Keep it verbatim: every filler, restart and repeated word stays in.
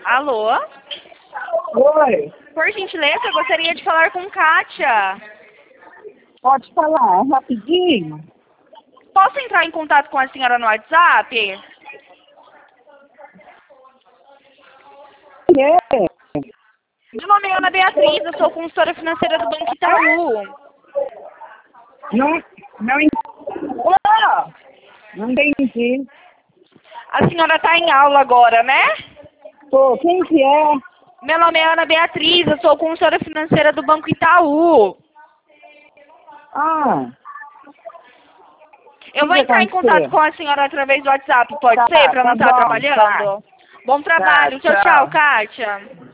Alô? Oi, Por gentileza, eu gostaria de falar com Kátia. pode falar, é rapidinho? Posso entrar em contato com a senhora no WhatsApp? É, Meu nome é Ana Beatriz, eu sou consultora financeira do Banco Itaú. não, não, en- oh, não entendi. A senhora está em aula agora, né? Pô, quem que é? Meu nome é Ana Beatriz, eu sou consultora financeira do Banco Itaú. Ah, Eu o vou que entrar em contato aconteceu? com a senhora através do WhatsApp, pode Tá, ser? Para não tá estar bom, tá. atrapalhando? Bom Tá, trabalho. Tchau, tchau, tchau. Kátia.